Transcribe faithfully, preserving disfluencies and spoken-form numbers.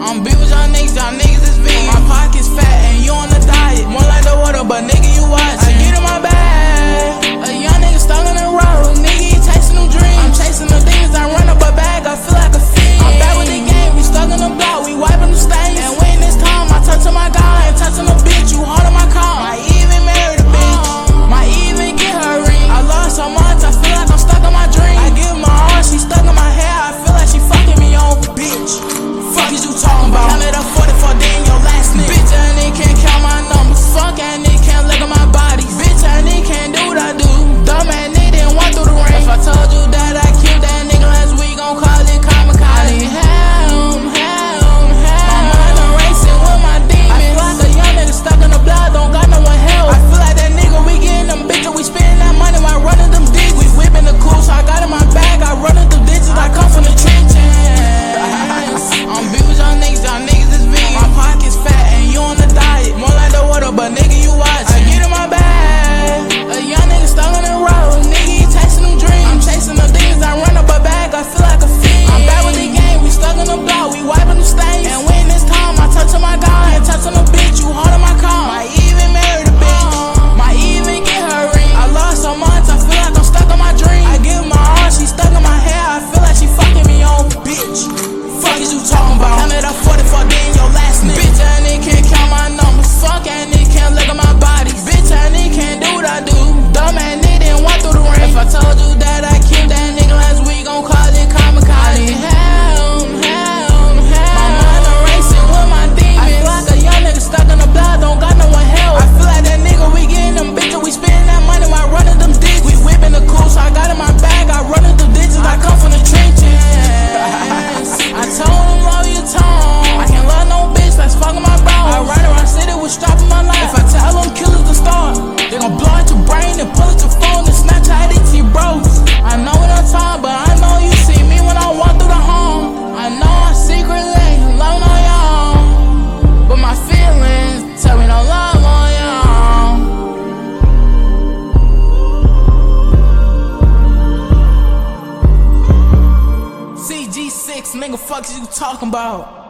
I'm beef with y'all niggas, y'all niggas is vegan. My pocket's fat and you on the diet. More like the water, but nigga, you watch. I get in my bag. A young nigga stuck on the road. Nigga, you chasing them dreams. I'm chasing the demons, I run up a bag. I feel like a fiend. I'm back with the game, we stuck on the block. We wiping them stains. And when this time, I touch on my guy. And touch on the bitch, you hard on my car. I even married a bitch. Might even get her ring. I love her so much, I feel like I'm stuck on my dream. I give my heart, she stuck in my hair. I feel like she fucking me on, bitch. Fuck is you talking about? Count it up forty-four, then your last nigga. Bitch, that nigga can't count my numbers. Fuck that nigga can't look at my body. Bitch, that nigga can't do what I do. Dumb ass nigga didn't walk through the rain. If I told you that I killed that nigga last week, gon' call it kamikaze. I need help, help, help. My mind done racing with my demons. I feel like a young nigga stuck in the blood, don't got no one help. I feel like that nigga, we getting them bitches, we spending that money while running them ditches. We whipping the cool, so I got in my bag, I run them ditches, I come from the trenches. I'm beef with y'all niggas, y'all niggas is vegan. My pocket's fat and you on the diet. More like the water, but nigga, you watch. I get in my bag. A young nigga stuck on the road. Nigga, you chasing them dreams. I'm chasing the demons, I run up a bag. I feel like a fiend. I'm back with the game, we stuck on the block. We wiping them stains. And when this time, I touch on my guy. And touch on the bitch, you hard on my car. Might even marry the bitch. Might even get her ring. I love her so much, I feel like I'm stuck on my dream. I give my heart, she stuck in my hair. I feel like she fucking me on, bitch. Fuck is you talking about? Count it up forty-four, then your last nigga. Bitch, that nigga can't count my numbers. Fuck that nigga can't look at my body. Bitch, that nigga can't do what I do. Dumb ass nigga didn't walk through the rain. If I told you that I killed that nigga last week, gon' call it kamikaze. I need help, help, help. My mind done racing with my demons. I feel like a young nigga stuck in the blood, don't got no one help. I feel like that nigga, we getting them bitches, we spending that money while running them ditches. We whipping the cool, so I got in my bag, I run them ditches. I come from the trenches. I told him love your tone. I can't love no bitch that's fucking my bro. I ride around city with strap in my life. If I tell them killers to start, they gon' blow out your brain and pull out your phone and Snapchat it to your bros. I know what I'm talking, but I know you see me when I walk through the home. I know I secretly love on y'all, but my feelings tell me no love on y'all. C G six, nigga, fuck is you talking about?